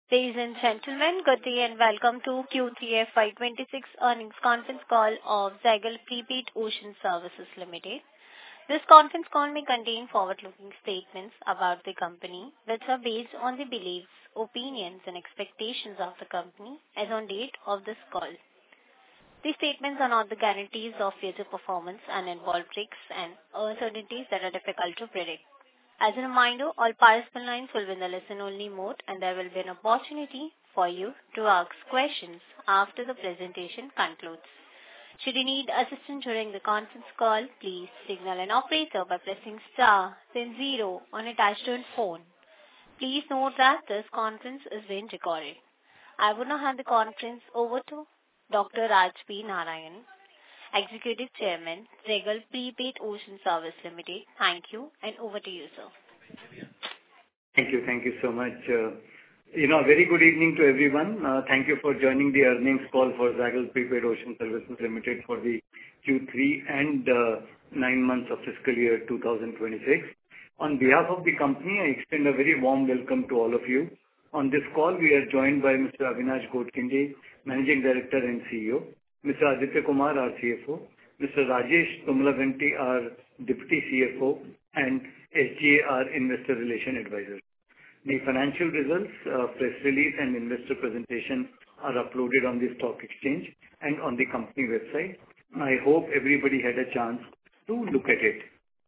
Ladies and gentlemen, good day and welcome to Q3 FY26 earnings conference call of Zaggle Prepaid Ocean Services Limited. This conference call may contain forward-looking statements about the company, which are based on the beliefs, opinions, and expectations of the company as on date of this call. These statements are not the guarantees of future performance and involve risks and uncertainties that are difficult to predict. As a reminder, all participant lines will be in the listen-only mode, and there will be an opportunity for you to ask questions after the presentation concludes. Should you need assistance during the conference call, please signal an operator by pressing star, then 0 on a touch-tone phone. Please note that this conference is being recorded. I would now hand the conference over to Dr. Raj P. Narayan, Executive Chairman, Zaggle Prepaid Ocean Services Limited. Thank you, and over to you, sir. Thank you so much. Very good evening to everyone. Thank you for joining the earnings call for Zaggle Prepaid Ocean Services Limited for the Q3 and 9 months of fiscal year 2026. On behalf of the company, I extend a very warm welcome to all of you. On this call, we are joined by Mr. Avinash Godkhindi, Managing Director and CEO, Mr. Aditya Kumar, our CFO, Mr. Rajesh Tummalaganti, our Deputy CFO, and SGA, our Investor Relation Advisor. The financial results, press release, and investor presentation are uploaded on the stock exchange and on the company website. I hope everybody had a chance to look at it.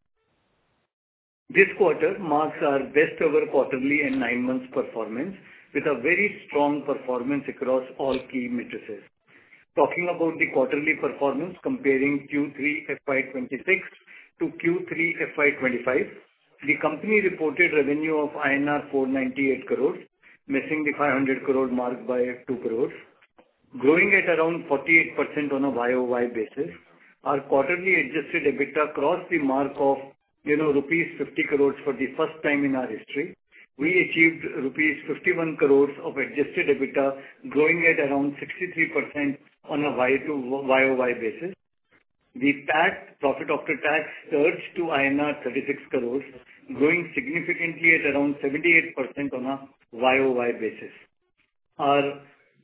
This quarter marks our best ever quarterly and 9 months performance with a very strong performance across all key matrices. Talking about the quarterly performance comparing Q3 FY26 to Q3 FY25, the company reported revenue of INR 498 crores, missing the 500 crore mark by 2 crores, growing at around 48% on a YOY basis. Our quarterly adjusted EBITDA crossed the mark of rupees 50 crores for the first time in our history. We achieved rupees 51 crores of adjusted EBITDA, growing at around 63% on a YOY basis. The PAT, profit after tax, surged to INR 36 crores, growing significantly at around 78% on a YOY basis. Our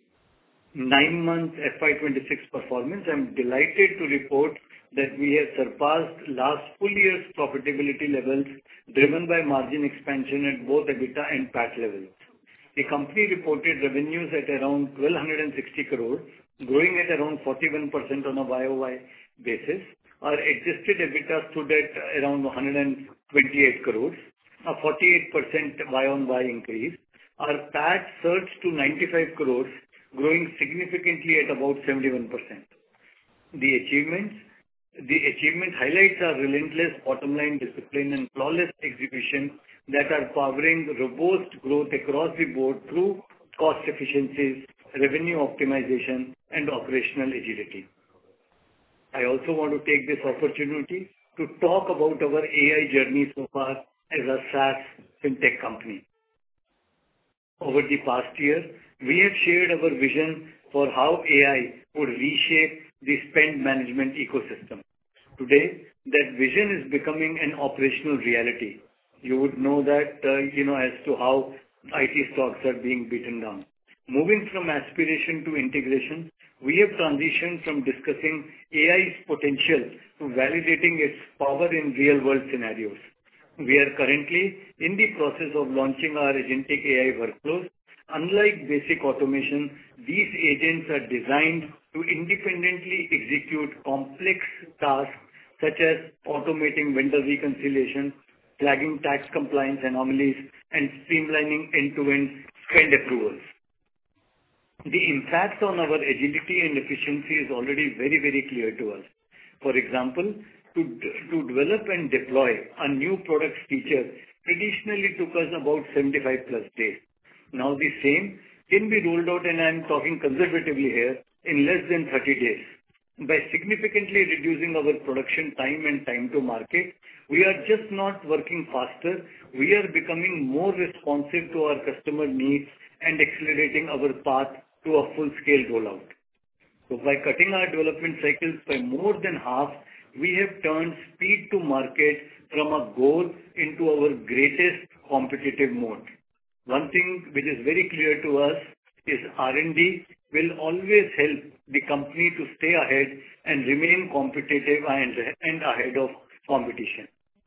9 months FY26 performance, I'm delighted to report that we have surpassed last full year's profitability levels driven by margin expansion at both EBITDA and PAT levels. The company reported revenues at around 1,260 crores, growing at around 41% on a YOY basis. Our adjusted EBITDA stood at around 128 crores, a 48% Y-on-Y increase. Our PAT surged to 95 crores, growing significantly at about 71%. The achievement highlights our relentless bottom line discipline and flawless execution that are powering robust growth across the board through cost efficiencies, revenue optimization, and operational agility. I also want to take this opportunity to talk about our AI journey so far as a SaaS fintech company. Over the past year, we have shared our vision for how AI would reshape the spend management ecosystem. Today, that vision is becoming an operational reality. You would know that, as to how IT stocks are being beaten down. Moving from aspiration to integration, we have transitioned from discussing AI's potential to validating its power in real-world scenarios. We are currently in the process of launching our agentic AI workflows. Unlike basic automation, these agents are designed to independently execute complex tasks such as automating vendor reconciliation, flagging tax compliance anomalies, and streamlining end-to-end spend approvals. The impact on our agility and efficiency is already very, very clear to us. For example, to develop and deploy a new product feature traditionally took us about 75 plus days. Now the same can be rolled out, and I'm talking conservatively here, in less than 30 days. By significantly reducing our production time and time to market, we are just not working faster, we are becoming more responsive to our customer needs and accelerating our path to a full-scale rollout. So by cutting our development cycles by more than half, we have turned speed to market from a goal into our greatest competitive mode. One thing which is very clear to us is R&D will always help the company to stay ahead and remain competitive and ahead of competition.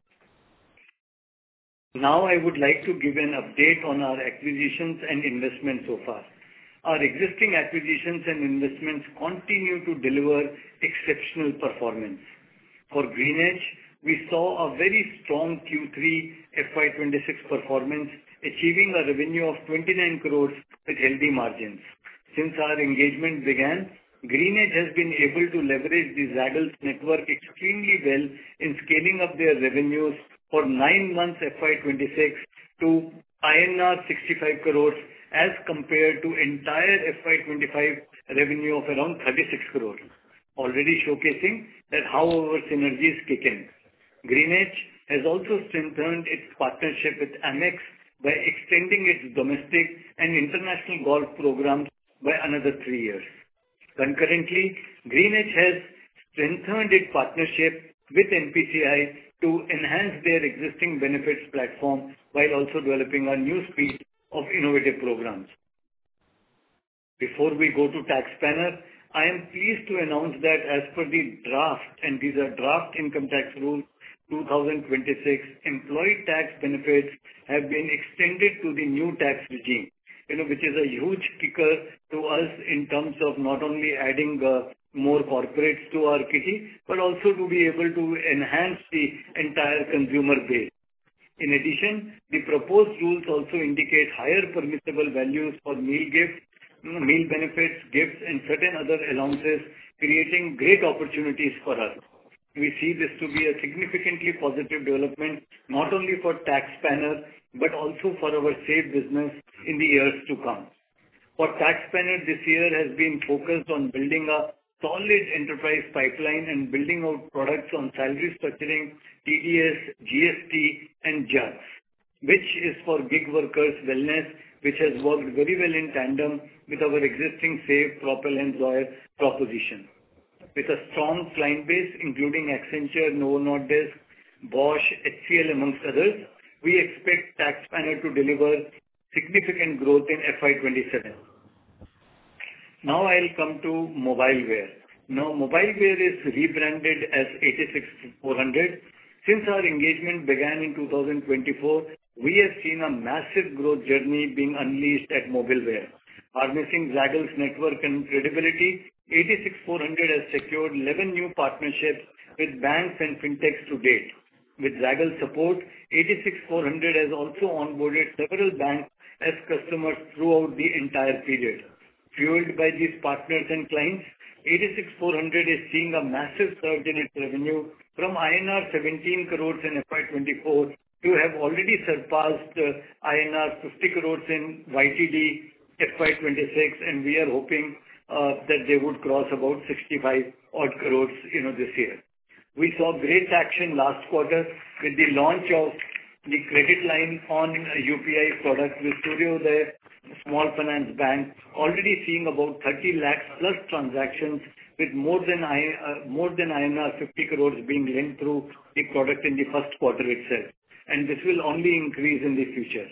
Now, I would like to give an update on our acquisitions and investments so far. Our existing acquisitions and investments continue to deliver exceptional performance. For Greenedge, we saw a very strong Q3 FY 2026 performance, achieving a revenue of 29 crores with healthy margins. Since our engagement began, Greenedge has been able to leverage the Zaggle's network extremely well in scaling up their revenues for 9 months FY 2026 to INR 65 crores as compared to entire FY 2025 revenue of around 36 crores, already showcasing that how our synergies kick in. Greenedge has also strengthened its partnership with Amex by extending its domestic and international golf programs by another 3 years. Concurrently, Greenedge has strengthened its partnership with NPCI to enhance their existing benefits platform while also developing a new suite of innovative programs. Before we go to TaxSpanner, I am pleased to announce that as per the draft, and these are draft income tax rules 2026, employee tax benefits have been extended to the new tax regime, which is a huge kicker to us in terms of not only adding more corporates to our kitty, but also to be able to enhance the entire consumer base. In addition, the proposed rules also indicate higher permissible values for meal gifts, meal benefits, gifts, and certain other allowances, creating great opportunities for us. We see this to be a significantly positive development, not only for TaxSpanner, but also for our SAVE business in the years to come. For TaxSpanner, this year has been focused on building a solid enterprise pipeline and building out products on salary structuring, TDS, GST, and JUGS, which is for gig workers' wellness, which has worked very well in tandem with our existing SAVE, Propel, and Zoyer proposition. With a strong client base, including Accenture, Novo Nordisk, Bosch, HCL, amongst others, we expect TaxSpanner to deliver significant growth in FY 2027. Now I'll come to Mobileware. Now, Mobileware is rebranded as 86400. Since our engagement began in 2024, we have seen a massive growth journey being unleashed at Mobileware. Harnessing Zaggle's network and credibility, 86400 has secured 11 new partnerships with banks and fintechs to date. With Zaggle's support, 86400 has also onboarded several banks as customers throughout the entire period. Fueled by these partners and clients, 86400 is seeing a massive surge in its revenue from INR 17 crores in FY 24 to have already surpassed INR 50 crores in YTD FY 26, and we are hoping that they would cross about 65 odd crores this year. We saw great action last quarter with the launch of the credit line on UPI product with Suryodaya Small Finance Bank, already seeing about 30 lakhs plus transactions with more than INR 50 crores being linked through the product in the first quarter itself. And this will only increase in the future.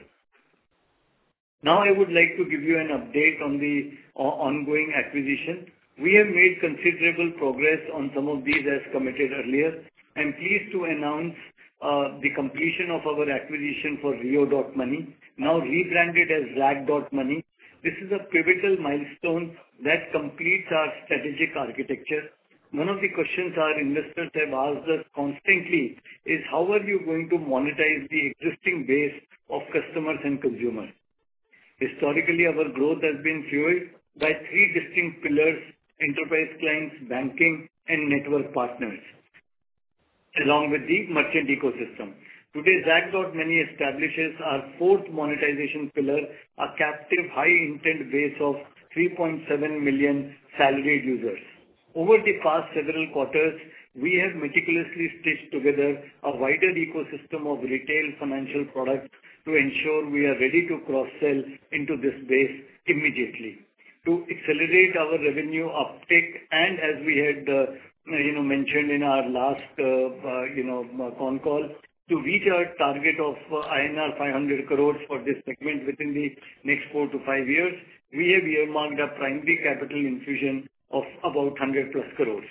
Now I would like to give you an update on the ongoing acquisition. We have made considerable progress on some of these as committed earlier. I'm pleased to announce the completion of our acquisition for Rio.Money, now rebranded as Zag.Money. This is a pivotal milestone that completes our strategic architecture. One of the questions our investors have asked us constantly is how are you going to monetize the existing base of customers and consumers? Historically, our growth has been fueled by 3 distinct pillars: enterprise clients, banking, and network partners, along with the merchant ecosystem. Today, Zag.Money establishes our 4th monetization pillar, a captive high-intent base of 3.7 million salaried users. Over the past several quarters, we have meticulously stitched together a wider ecosystem of retail financial products to ensure we are ready to cross-sell into this base immediately. To accelerate our revenue uptake, and as we had mentioned in our last con call, to reach our target of INR 500 crores for this segment within the next 4 to 5 years, we have earmarked a primary capital infusion of about 100+ crores.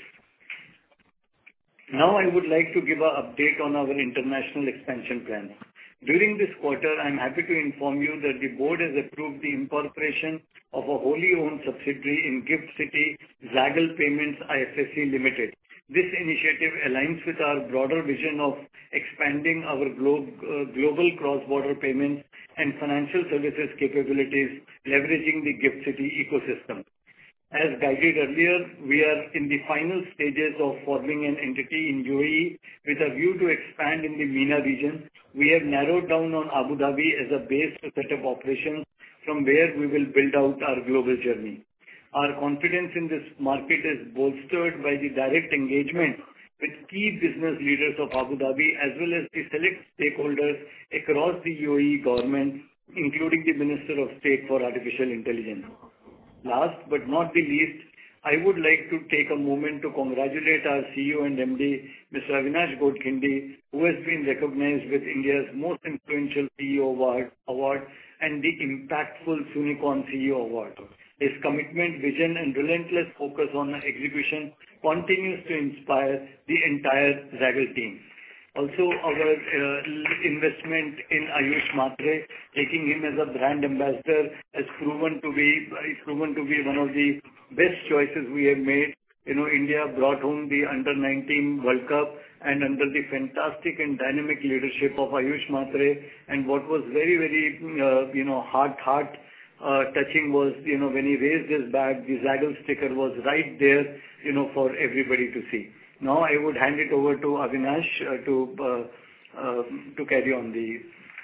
Now, I would like to give an update on our international expansion plans. During this quarter, I'm happy to inform you that the board has approved the incorporation of a wholly owned subsidiary in GIFT City, Zaggle Payments IFSC Limited. This initiative aligns with our broader vision of expanding our global cross-border payments and financial services capabilities, leveraging the GIFT City ecosystem. As guided earlier, we are in the final stages of forming an entity in UAE with a view to expand in the MENA region. We have narrowed down on Abu Dhabi as a base to set up operations from where we will build out our global journey. Our confidence in this market is bolstered by the direct engagement with key business leaders of Abu Dhabi as well as the select stakeholders across the UAE government, including the Minister of State for Artificial Intelligence. Last but not the least, I would like to take a moment to congratulate our CEO and MD, Mr. Avinash Godkhindi, who has been recognized with India's most influential CEO award and the impactful Sunicorn CEO award. His commitment, vision, and relentless focus on execution continues to inspire the entire Zaggle team. Also, our investment in Ayush Mhatre, taking him as a brand ambassador, has proven to be one of the best choices we have made. India brought home the Under-19 World Cup, and under the fantastic and dynamic leadership of Ayush Mhatre, and what was very, very, heart touching was, when he raised his bag, the Zaggle sticker was right there, for everybody to see. Now I would hand it over to Avinash to carry on the.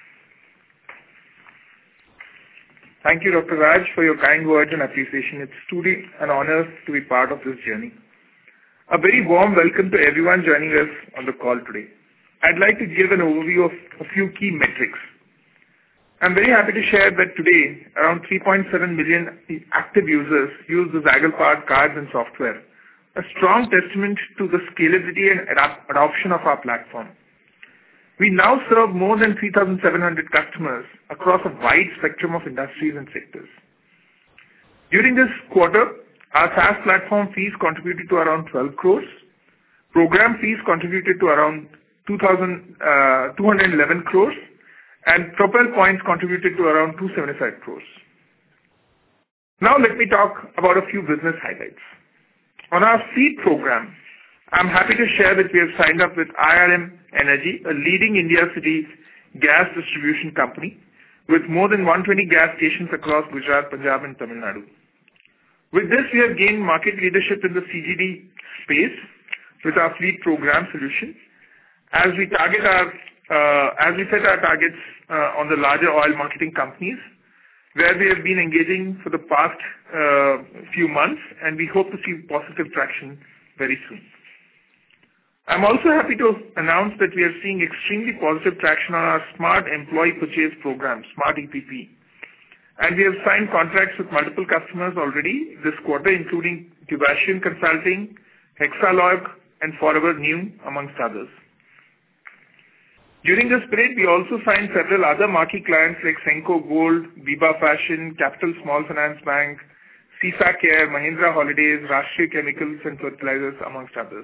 Thank you, Dr. Raj, for your kind words and appreciation. It's truly an honor to be part of this journey. A very warm welcome to everyone joining us on the call today. I'd like to give an overview of a few key metrics. I'm very happy to share that today, around 3.7 million active users use the Zaggle-powered cards and software, a strong testament to the scalability and adoption of our platform. We now serve more than 3,700 customers across a wide spectrum of industries and sectors. During this quarter, our SaaS platform fees contributed to around 12 crores. Program fees contributed to around 211 crores, and Propel points contributed to around 275 crores. Now let me talk about a few business highlights. On our seed program, I'm happy to share that we have signed up with IRM Energy, a leading India cities gas distribution company with more than 120 gas stations across Gujarat, Punjab and Tamil Nadu. With this, we have gained market leadership in the CGD space with our fleet program solution. As we set our targets on the larger oil marketing companies, where we have been engaging for the past few months, and we hope to see positive traction very soon. I'm also happy to announce that we are seeing extremely positive traction on our Smart Employee Purchase Program, Smart EPP. And we have signed contracts with multiple customers already this quarter, including Tubashian Consulting, Hexalog, and Forever New, amongst others. During this period, we also signed several other marquee clients like Senco Gold, Biba Fashion, Capital Small Finance Bank, CISA Care, Mahindra Holidays, Rashtriya Chemicals and Fertilizers, amongst others.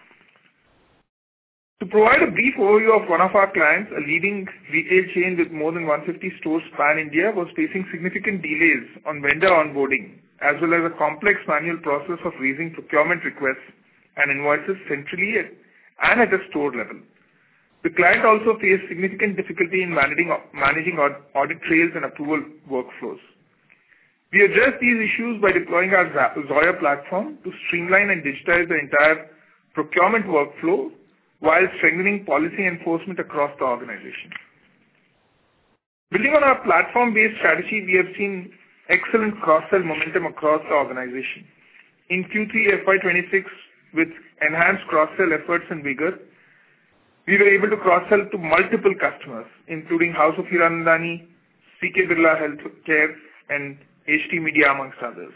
To provide a brief overview of one of our clients, a leading retail chain with more than 150 stores pan-India, was facing significant delays on vendor onboarding, as well as a complex manual process of raising procurement requests and invoices centrally and at a store level. The client also faced significant difficulty in managing audit trails and approval workflows. We addressed these issues by deploying our Zoya platform to streamline and digitize the entire procurement workflow while strengthening policy enforcement across the organization. Building on our platform-based strategy, we have seen excellent cross-sell momentum across the organization. In Q3 FY26, with enhanced cross-sell efforts and vigor, we were able to cross-sell to multiple customers, including House of Hiranandani, CK Birla Healthcare, and HT Media, amongst others.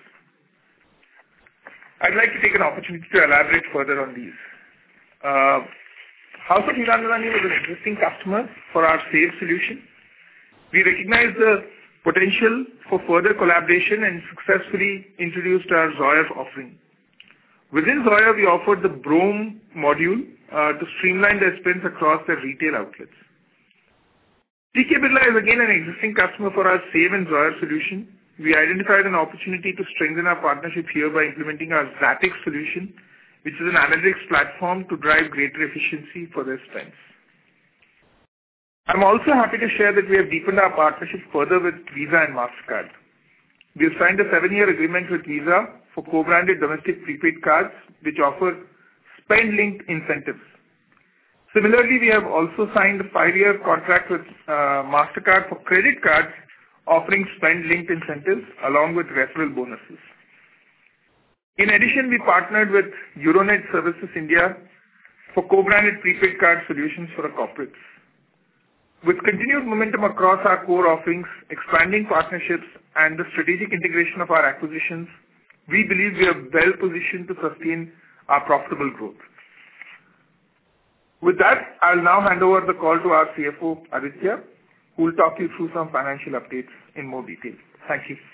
I'd like to take an opportunity to elaborate further on these. House of Hiranandani was an existing customer for our Save solution. We recognized the potential for further collaboration and successfully introduced our Zoyer offering. Within Zoyer, we offered the Brome module to streamline their spends across their retail outlets. TK Birla is again an existing customer for our Save and Zoyer solution. We identified an opportunity to strengthen our partnership here by implementing our Zatix solution, which is an analytics platform to drive greater efficiency for their spends. I'm also happy to share that we have deepened our partnership further with Visa and MasterCard. We have signed a 7-year agreement with Visa for co-branded domestic prepaid cards, which offer spend-linked incentives. Similarly, we have also signed a 5-year contract with MasterCard for credit cards, offering spend-linked incentives along with referral bonuses. In addition, we partnered with Euronet Services India for co-branded prepaid card solutions for the corporates. With continued momentum across our core offerings, expanding partnerships, and the strategic integration of our acquisitions, we believe we are well positioned to sustain our profitable growth. With that, I'll now hand over the call to our CFO, Aditya, who will talk you through some financial updates in more detail. Thank you.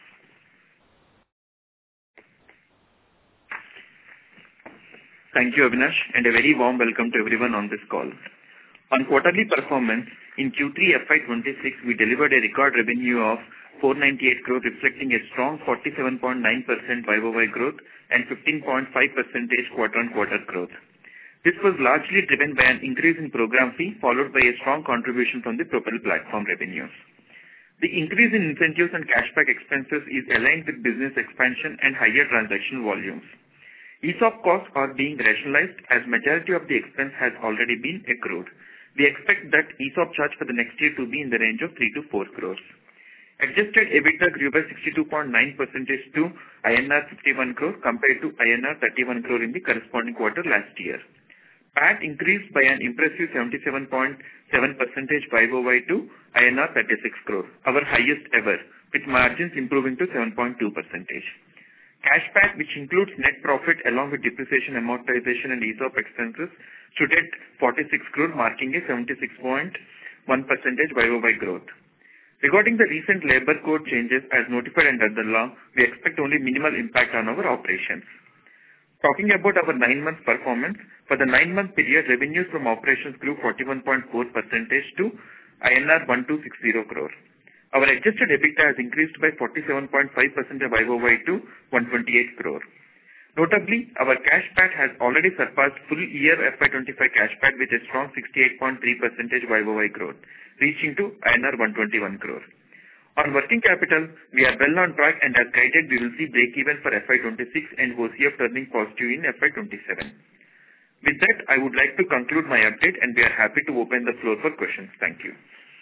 Thank you, Avinash, and a very warm welcome to everyone on this call. On quarterly performance, in Q3 FY26, we delivered a record revenue of 498 crore, reflecting a strong 47.9% YOY growth and 15.5% quarter-on-quarter growth. This was largely driven by an increase in program fee, followed by a strong contribution from the Propel platform revenues. The increase in incentives and cashback expenses is aligned with business expansion and higher transaction volumes. ESOP costs are being rationalized as majority of the expense has already been accrued. We expect that ESOP charge for the next year to be in the range of 3 to 4 crores. Adjusted EBITDA grew by 62.9% to INR 51 crore compared to INR 31 crore in the corresponding quarter last year. PAT increased by an impressive 77.7% YOY to INR 36 crore, our highest ever, with margins improving to 7.2%. Cash PAT, which includes net profit along with depreciation, amortization, and ESOP expenses, stood at 46 crore, marking a 76.1% YOY growth. Regarding the recent labor code changes as notified under the law, we expect only minimal impact on our operations. Talking about our 9-month performance, for the 9-month period, revenues from operations grew 41.4% to INR 1260 crore. Our adjusted EBITDA has increased by 47.5% YOY to 128 crore. Notably, our cash PAT has already surpassed full year FY25 cash PAT with a strong 68.3% YOY growth, reaching to INR 121 crore. On working capital, we are well on track, and as guided, we will see break-even for FY26 and OCF turning positive in FY27. With that, I would like to conclude my update, and we are happy to open the floor for questions. Thank you.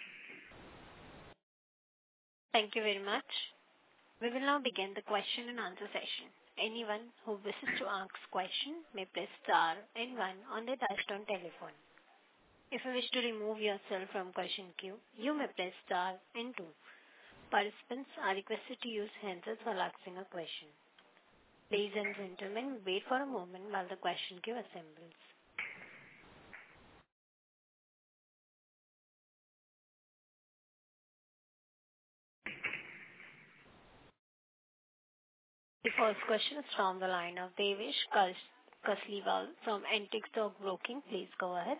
Thank you very much. We will now begin the question and answer session. Anyone who wishes to ask question may press star and 1 on their touchtone telephone. If you wish to remove yourself from question queue, you may press star and 2. Participants are requested to use handsets while asking a question. Ladies and gentlemen, wait for a moment while the question queue assembles. The first question is from the line of Devesh Kasliwal from Antique Stock Broking. Please go ahead.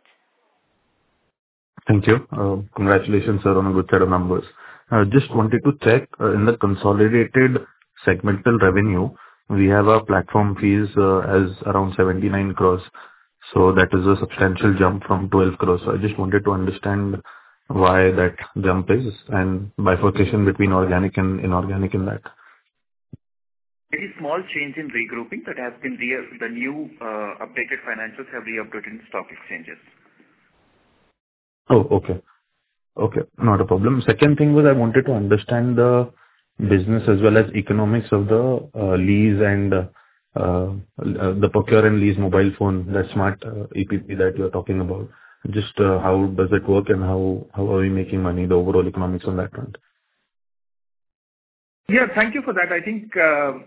Thank you. Congratulations, sir, on a good set of numbers. Just wanted to check in the consolidated segmental revenue, we have our platform fees as around 79 crores. So that is a substantial jump from 12 crores. So I just wanted to understand why that jump is and bifurcation between organic and inorganic in that. Very small change in regrouping that has been the new updated financials have re-updated in stock exchanges. Oh, okay. Okay, not a problem. Second thing was I wanted to understand the business as well as economics of the lease and the procure and lease mobile phone, that smart EPP that you're talking about. Just how does it work and how are we making money, the overall economics on that front? Yeah, thank you for that. I think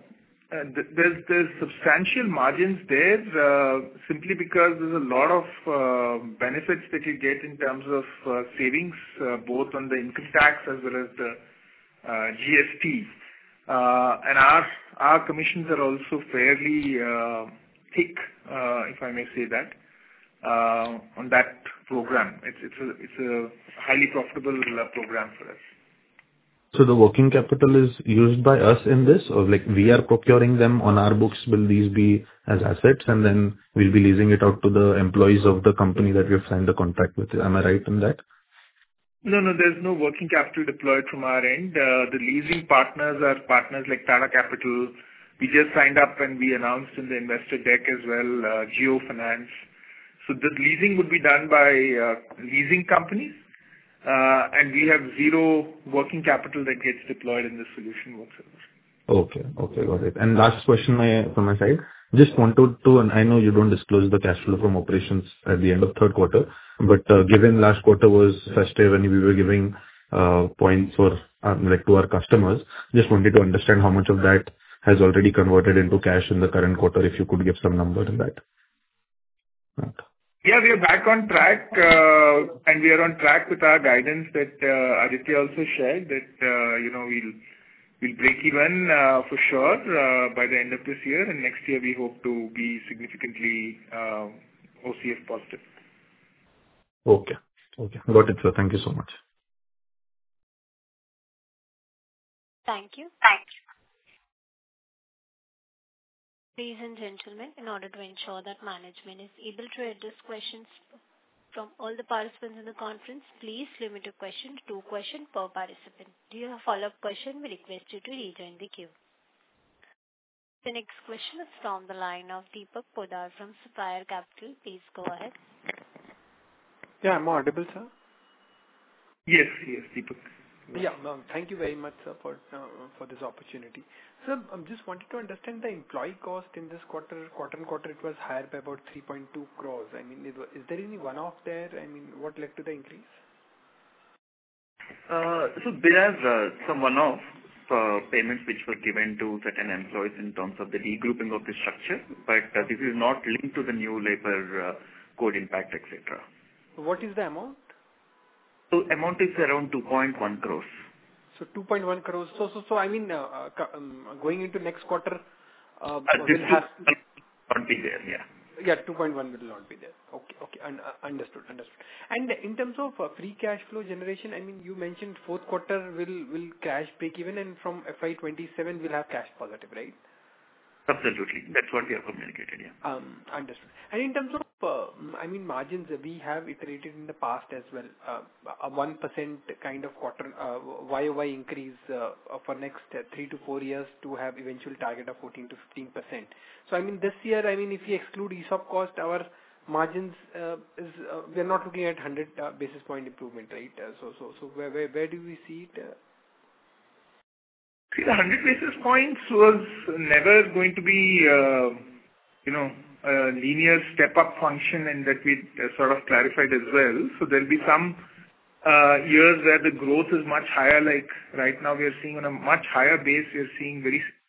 There's substantial margins there, simply because there's a lot of benefits that you get in terms of savings, both on the income tax as well as the GST. And our commissions are also fairly thick, if I may say that, on that program. It's a highly profitable program for us. So the working capital is used by us in this, or like we are procuring them on our books, will these be as assets, and then we'll be leasing it out to the employees of the company that we have signed the contract with? Am I right in that? No, there's no working capital deployed from our end. The leasing partners are partners like Tata Capital. We just signed up and we announced in the investor deck as well, Geo Finance. So the leasing would be done by leasing companies. And we have zero working capital that gets deployed in this solution whatsoever. Okay, got it. And last question from my side. Just wanted to, and I know you don't disclose the cash flow from operations at the end of third quarter, but given last quarter was festive and we were giving points for like to our customers, just wanted to understand how much of that has already converted into cash in the current quarter, if you could give some number in that. Okay. Yeah, we are back on track, and we are on track with our guidance that Aditya also shared that we'll break even for sure by the end of this year, and next year we hope to be significantly OCF positive. Okay, got it, sir. Thank you so much. Thank you. Ladies and gentlemen, in order to ensure that management is able to address questions from all the participants in the conference, please limit your question to 2 questions per participant. Do you have a follow-up question? We request you to rejoin the queue. The next question is from the line of Deepak Poddar from Sapphire Capital. Please go ahead. Yeah, I'm audible, sir. Yes, Deepak. Yeah, thank you very much, sir, for this opportunity. Sir, I just wanted to understand the employee cost in this quarter and quarter. It was higher by about 3.2 crores. I mean, is there any one-off there? I mean, what led to the increase? So there are some one-off payments which were given to certain employees in terms of the regrouping of the structure, but this is not linked to the new labor code impact, etc. What is the amount? So amount is around 2.1 crores. So 2.1 crores. So I mean, going into next quarter, This will not be there, yeah. Yeah, 2.1 will not be there. Okay, understood. And in terms of free cash flow generation, I mean, you mentioned fourth quarter will cash break even, and from FY27 we'll have cash positive, right? Absolutely. That's what we have communicated, yeah. Understood. And in terms of, margins, we have iterated in the past as well, a 1% kind of quarter, YOY increase for next 3 to 4 years to have eventual target of 14 to 15%. So, this year, if we exclude ESOP cost, our margins we are not looking at 100 basis point improvement, right? So where do we see it? See, the 100 basis points was never going to be, a linear step-up function, and that we sort of clarified as well. So there'll be some years where the growth is much higher, like right now we are seeing on a much higher base, we are seeing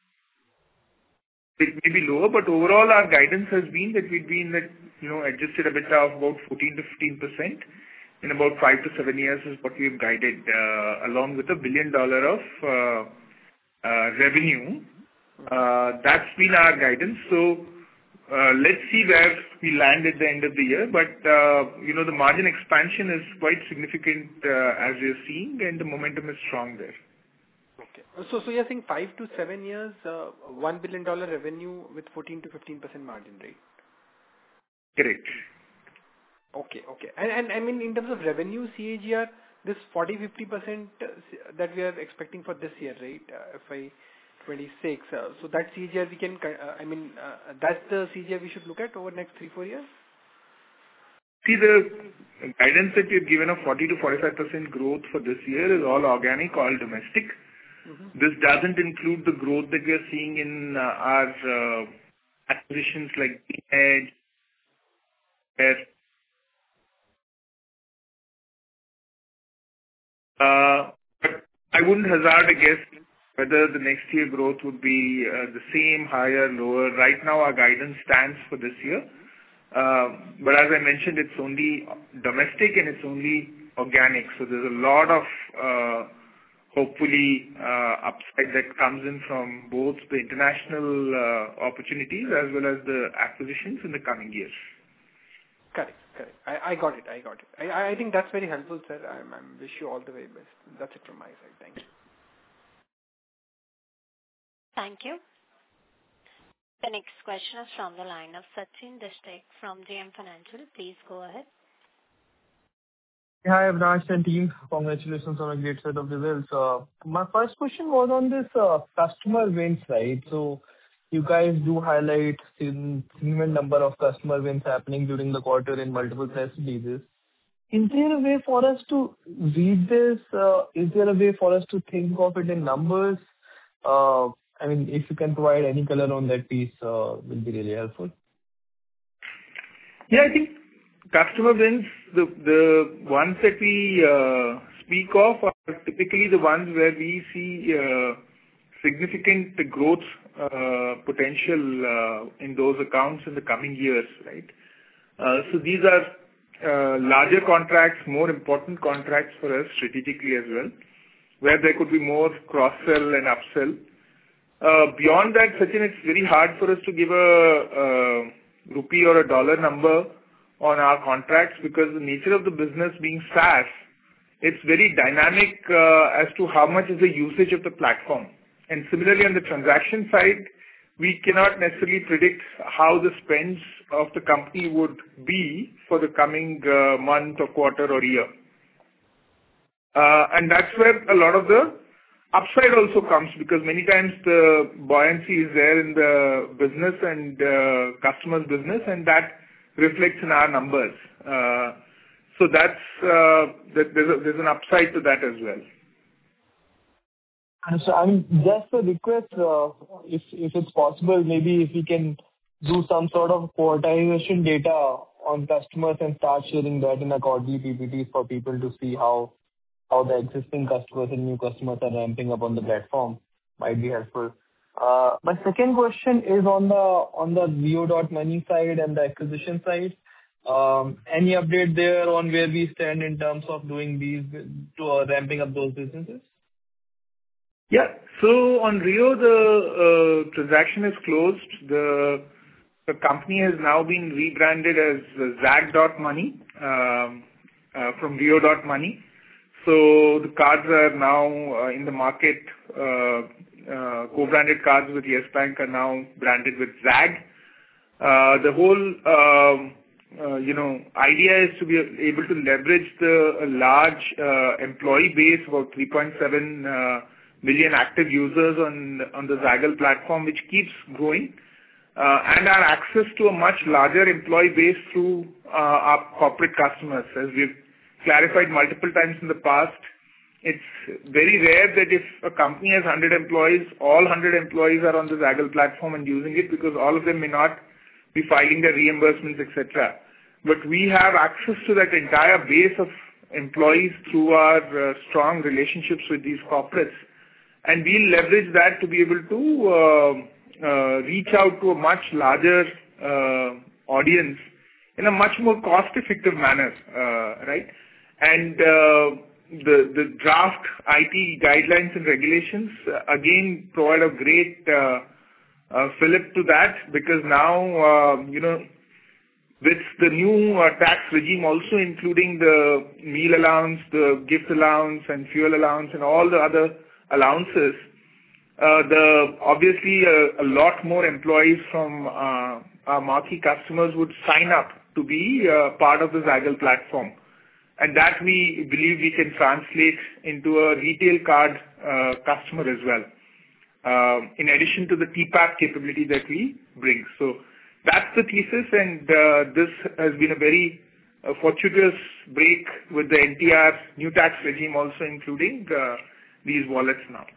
it may be lower, but overall our guidance has been that we'd be in that, adjusted EBITDA of about 14 to 15% in about 5 to 7 years is what we've guided, along with $1 billion of revenue. That's been our guidance. So let's see where we land at the end of the year. But the margin expansion is quite significant as we're seeing, and the momentum is strong there. Okay. So you're saying 5 to 7 years, $1 billion revenue with 14 to 15% margin, right? Correct. Okay. And in terms of revenue CAGR, this 40-50% that we are expecting for this year, right? FY26. So that CAGR we can, that's the CAGR we should look at over the next 3-4 years? See, the guidance that we've given of 40 to 45% growth for this year is all organic, all domestic. Mm-hmm. This doesn't include the growth that we are seeing in our acquisitions like Edge, but I wouldn't hazard a guess whether the next year growth would be the same, higher, lower. Right now, our guidance stands for this year. But as I mentioned, it's only domestic and it's only organic. So there's a lot of hopefully upside that comes in from both the international opportunities as well as the acquisitions in the coming years. Correct. I got it. I think that's very helpful, sir. I wish you all the very best. That's it from my side. Thank you. Thank you. The next question is from the line of Sachin Dishtek from JM Financial. Please go ahead. Hi, Avinash and team. Congratulations on a great set of results. My first question was on this customer wins, right? So you guys do highlight significant number of customer wins happening during the quarter in multiple press releases. Is there a way for us to read this? Is there a way for us to think of it in numbers? I mean, if you can provide any color on that piece, will be really helpful. Yeah, I think customer wins, the ones that we speak of are typically the ones where we see significant growth potential in those accounts in the coming years, right? So these are larger contracts, more important contracts for us strategically as well, where there could be more cross-sell and upsell. Beyond that, Sachin, it's very hard for us to give a rupee or a dollar number on our contracts because the nature of the business being SaaS, it's very dynamic as to how much is the usage of the platform. And similarly, on the transaction side, we cannot necessarily predict how the spends of the company would be for the coming month or quarter or year. And that's where a lot of the upside also comes, because many times the buoyancy is there in the business and customers' business, and that reflects in our numbers. So that's there's an upside to that as well. And so, I mean, just a request, if it's possible, maybe if we can do some sort of quarterization data on customers and start sharing that in a quarterly PPT for people to see how the existing customers and new customers are ramping up on the platform, might be helpful. My second question is on the Rio.Money side and the acquisition side. Any update there on where we stand in terms of doing these ramping up those businesses? Yeah. So on Rio, the transaction is closed. The company has now been rebranded as Zag.Money from Rio.Money. So the cards are now in the market. Co-branded cards with Yes Bank are now branded with Zag. The whole idea is to be able to leverage the large employee base, about 3.7 million active users on the Zaggle platform, which keeps growing, and our access to a much larger employee base through our corporate customers. As we've clarified multiple times in the past, it's very rare that if a company has 100 employees, all 100 employees are on the Zaggle platform and using it, because all of them may not be filing their reimbursements, etc. But we have access to that entire base of employees through our strong relationships with these corporates. And we'll leverage that to be able to reach out to a much larger audience in a much more cost-effective manner, right? And the draft IT guidelines and regulations again provide a great fillip to that, because now with the new tax regime also including the meal allowance, the gift allowance, and fuel allowance, and all the other allowances, obviously a lot more employees from our marquee customers would sign up to be part of the Zaggle platform. And that we believe we can translate into a retail card customer as well, in addition to the TPAP capability that we bring. So that's the thesis, and this has been a very fortuitous break with the NTR new tax regime also including these wallets now.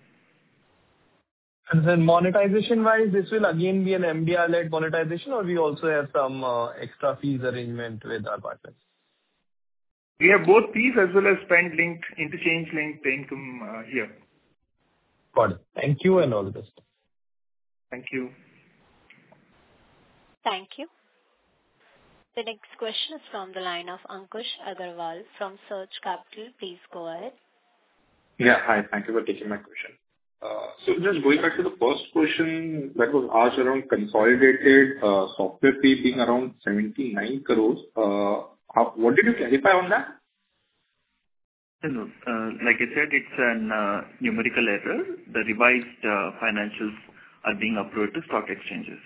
And then monetization-wise, this will again be an MDR-led monetization, or we also have some extra fees arrangement with our partners? We have both fees as well as spend linked, interchange linked income here. Got it. Thank you and all the best. Thank you. Thank you. The next question is from the line of Ankush Agarwal from Surge Capital. Please go ahead. Yeah. Hi. Thank you for taking my question. So just going back to the first question that was asked around consolidated software fee being around 79 crores. What did you clarify on that? No, like I said, it's an numerical error. The revised financials are being uploaded to stock exchanges.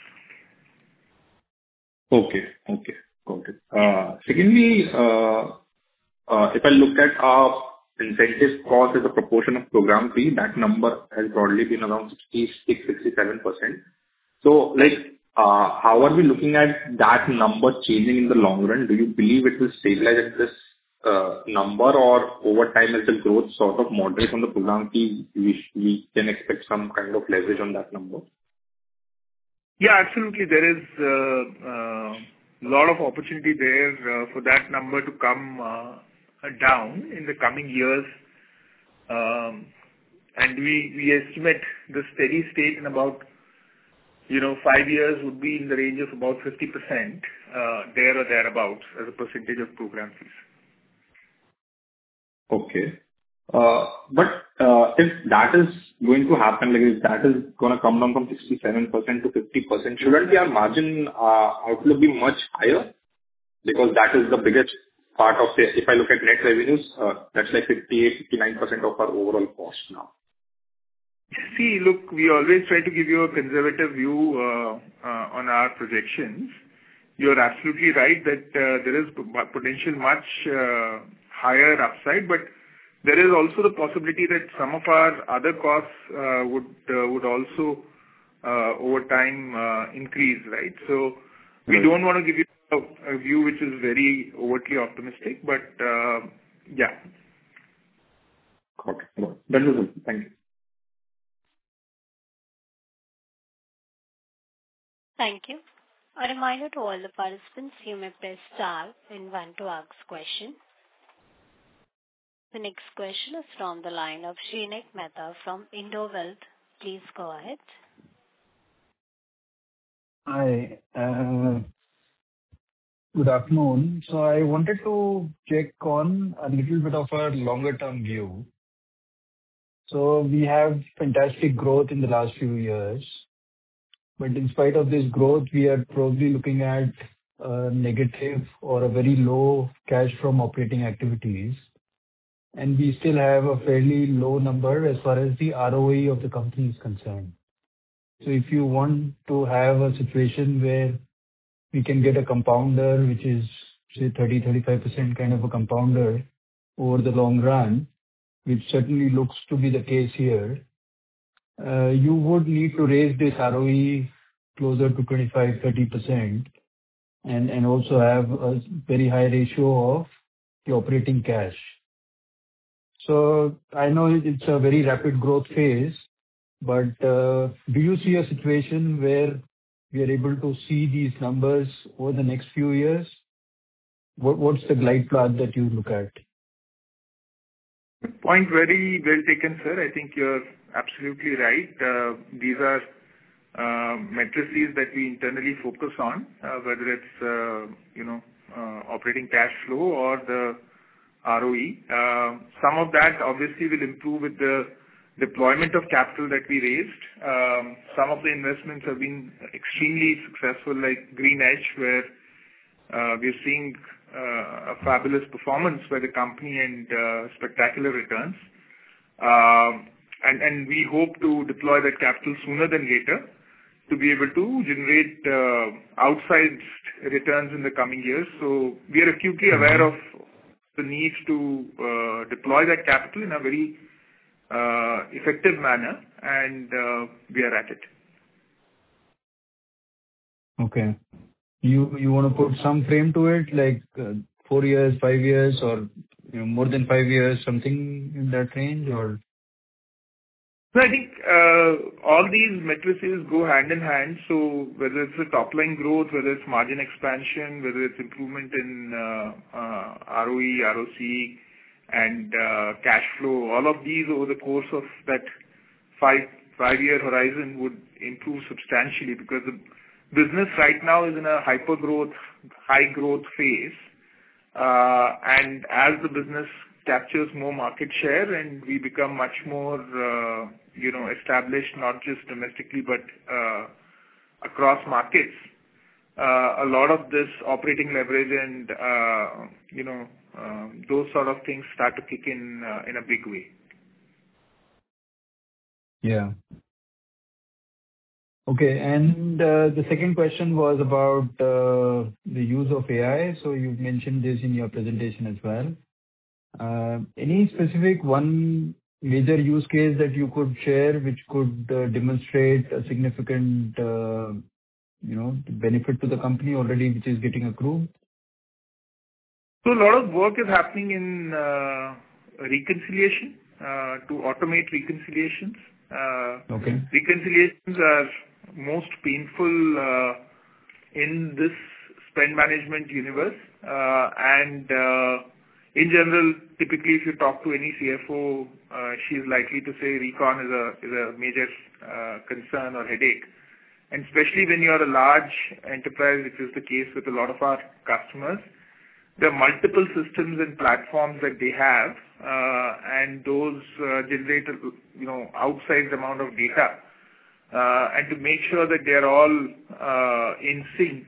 Okay. Got it. Secondly, if I look at our incentive cost as a proportion of program fee, that number has broadly been around 66-67%. So, how are we looking at that number changing in the long run? Do you believe it will stabilize at this number, or over time, as the growth sort of moderates on the program fee, we can expect some kind of leverage on that number? Yeah, absolutely. There is a lot of opportunity there for that number to come down in the coming years. And we estimate the steady state in about 5 years would be in the range of about 50%, there or thereabouts, as a percentage of program fees. Okay. But if that is going to happen, if that is going to come down from 67% to 50%, shouldn't our margin outlook be much higher? Because that is the biggest part of it. If I look at net revenues, that's like 58-59% of our overall cost now. See, look, we always try to give you a conservative view on our projections. You're absolutely right that there is potential much higher upside, but there is also the possibility that some of our other costs would also over time increase, right? So we don't want to give you a view which is very overtly optimistic, but yeah. Got it. That is it. Thank you. Thank you. A reminder to all the participants, you may press star and one to ask question. The next question is from the line of Shrenik Mehta from Indo Wealth. Please go ahead. Hi. Good afternoon. So I wanted to check on a little bit of a longer term view. So we have fantastic growth in the last few years, but in spite of this growth, we are probably looking at a negative or a very low cash from operating activities. And we still have a fairly low number as far as the ROE of the company is concerned. So if you want to have a situation where we can get a compounder, which is say 30-35% kind of a compounder over the long run, which certainly looks to be the case here, you would need to raise this ROE closer to 25-30% and also have a very high ratio of the operating cash. So I know it's a very rapid growth phase, but do you see a situation where we are able to see these numbers over the next few years? What's the glide path that you look at? Point very well taken, sir. I think you're absolutely right. These are matrices that we internally focus on, whether it's operating cash flow or the ROE. Some of that obviously will improve with the deployment of capital that we raised. Some of the investments have been extremely successful, like Greenedge, where we're seeing a fabulous performance by the company and spectacular returns. And we hope to deploy that capital sooner than later to be able to generate outsized returns in the coming years. So we are acutely aware of the need to deploy that capital in a very effective manner, and we are at it. Okay. You want to put some frame to it, like 4 years, 5 years, or more than 5 years, something in that range, or? So I think all these matrices go hand in hand. So whether it's the top line growth, whether it's margin expansion, whether it's improvement in ROE, ROC, and cash flow, all of these over the course of that five-year horizon would improve substantially because the business right now is in a hyper-growth, high-growth phase. And as the business captures more market share and we become much more, established, not just domestically, but across markets, a lot of this operating leverage and, those sort of things start to kick in a big way. Yeah. Okay. And the second question was about the use of AI. So you've mentioned this in your presentation as well. Any specific one major use case that you could share which could demonstrate a significant, benefit to the company already, which is getting accrued? So a lot of work is happening in reconciliation to automate reconciliations. Okay. Reconciliations are most painful in this spend management universe. And in general, typically if you talk to any CFO, she's likely to say recon is a major concern or headache. And especially when you're a large enterprise, which is the case with a lot of our customers, there are multiple systems and platforms that they have, and those generate outsized amount of data. And to make sure that they're all in sync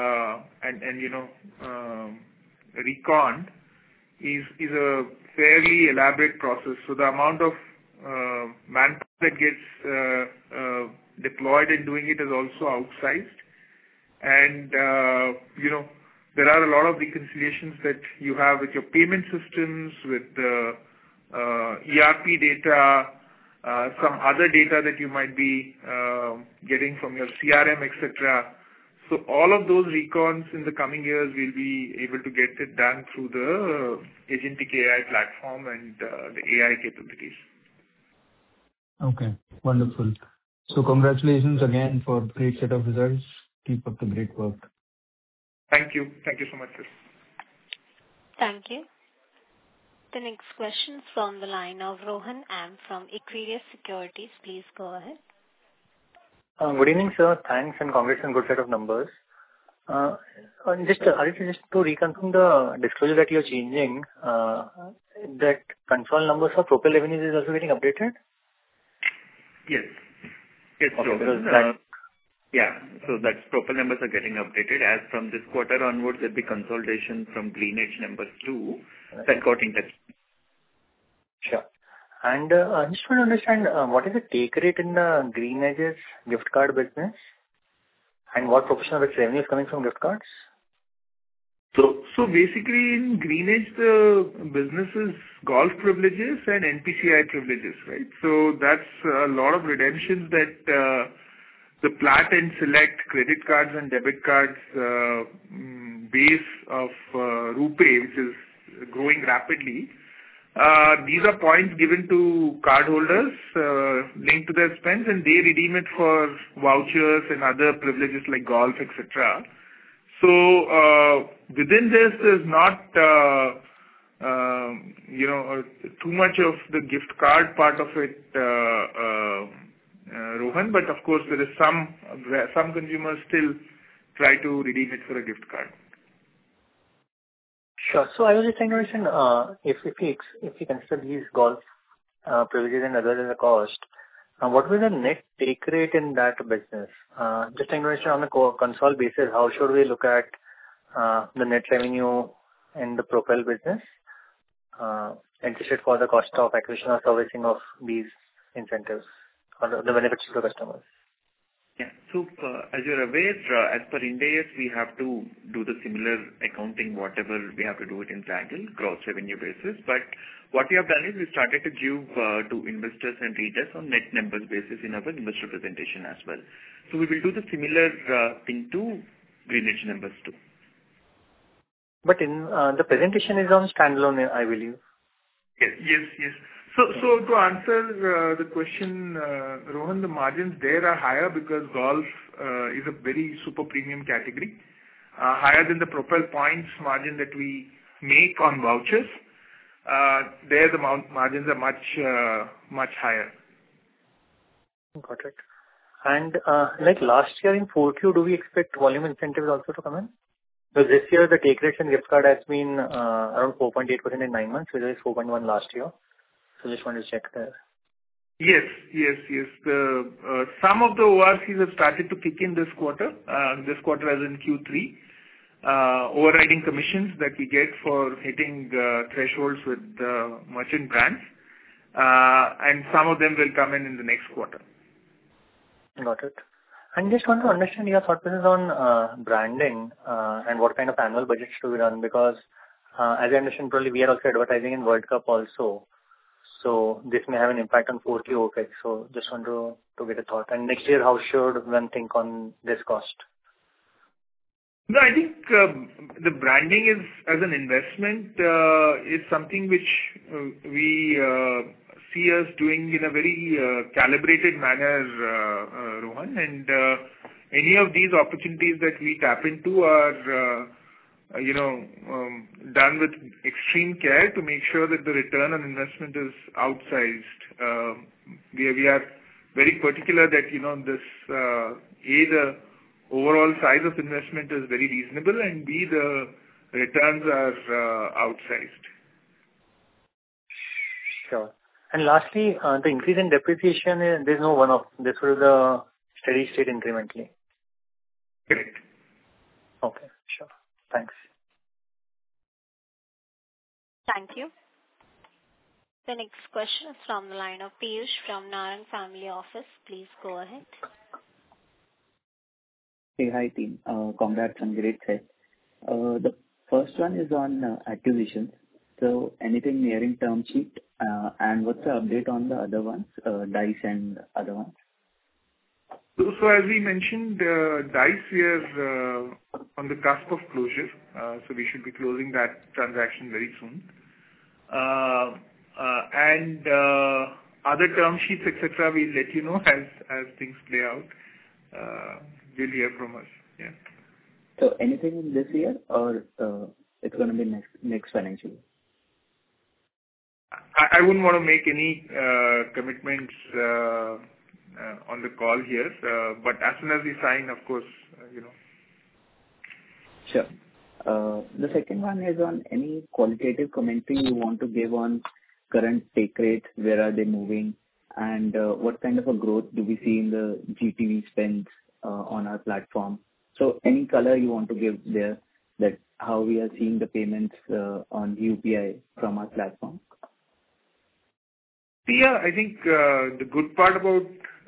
and recon is a fairly elaborate process. So the amount of manpower that gets deployed in doing it is also outsized. And there are a lot of reconciliations that you have with your payment systems, with the ERP data, some other data that you might be getting from your CRM, etc. So all of those recons in the coming years will be able to get it done through the Agentic AI platform and the AI capabilities. Okay, wonderful. So congratulations again for great set of results. Keep up the great work. Thank you. Thank you so much, sir. Thank you. The next question is from the line of Rohan M. from Equirus Securities. Please go ahead. Good evening, sir. Thanks and congrats on good set of numbers. Just to reconfirm the disclosure that you're changing, that console numbers for Propel revenues is also getting updated? Yes. Yes, okay, so that's Propel numbers are getting updated. As from this quarter onwards, there'll be consolidation from Greenedge numbers too. That got in touch. Sure. And I just want to understand what is the take rate in the Greenedge's gift card business, and what proportion of its revenue is coming from gift cards? So basically in Greenedge, the business is golf privileges and NPCI privileges, right? So that's a lot of redemptions that the Plat and Select credit cards and debit cards base of RuPay, which is growing rapidly. These are points given to cardholders linked to their spends, and they redeem it for vouchers and other privileges like golf, etc. So within this, there's not too much of the gift card part of it, Rohan. But of course, there is some consumers still try to redeem it for a gift card. Sure. So I was just trying to understand if we consider these golf privileges and others as a cost, what will the net take rate in that business? Just trying to understand on a console basis, how should we look at the net revenue in the Propel business, adjusted for the cost of acquisition or servicing of these incentives or the benefits to the customers? Yeah. So, as you're aware, as per Ind AS, we have to do the similar accounting, whatever we have to do it in Zaggle, gross revenue basis. But what we have done is we started to give to investors and readers on net numbers basis in our investor presentation as well. So we will do the similar thing to Greenedge numbers too. But in the presentation is on standalone, I believe. Yes. So to answer the question, Rohan, the margins there are higher because golf is a very super premium category, higher than the Propel points margin that we make on vouchers. There the margins are much higher. Got it. And like last year in 4Q, do we expect volume incentives also to come in? So this year, the take rates in gift card has been around 4.8% in 9 months, which is 4.1 last year. So just wanted to check there. Yes. The some of the ORCs have started to kick in this quarter. This quarter as in Q3. Overriding commissions that we get for hitting thresholds with merchant brands. And some of them will come in the next quarter. Got it. And just want to understand your thought process on branding and what kind of annual budgets do we run? Because as I understand, probably we are also advertising in World Cup also. So this may have an impact on 4Q OpEx. So just want to get a thought. And next year, how should one think on this cost? No, I think the branding is as an investment is something which we see us doing in a very calibrated manner, Rohan. And any of these opportunities that we tap into are done with extreme care to make sure that the return on investment is outsized. We are very particular that the overall size of investment is very reasonable, and B, the returns are outsized. Sure. And lastly, the increase in depreciation, there's no one-off. This was the steady state incrementally. Correct. Okay, sure. Thanks. Thank you. The next question is from the line of Piyush from Narang Family Office. Please go ahead. Hey, hi team. Congrats on great set. The first one is on acquisitions. So anything nearing term sheet, and what's the update on the other ones, Dice and other ones? So as we mentioned, Dice, we are on the cusp of closure. So we should be closing that transaction very soon. And other term sheets, etc., we'll let you know as things play out. You'll hear from us. Yeah. So anything in this year, or it's going to be next financial year? I wouldn't want to make any commitments on the call here, but as soon as we sign, of course, Sure. The second one is on any qualitative commentary you want to give on current take rates, where are they moving, and what kind of a growth do we see in the GTV spends on our platform. So any color you want to give there, that how we are seeing the payments on UPI from our platform? Yeah, I think the good part about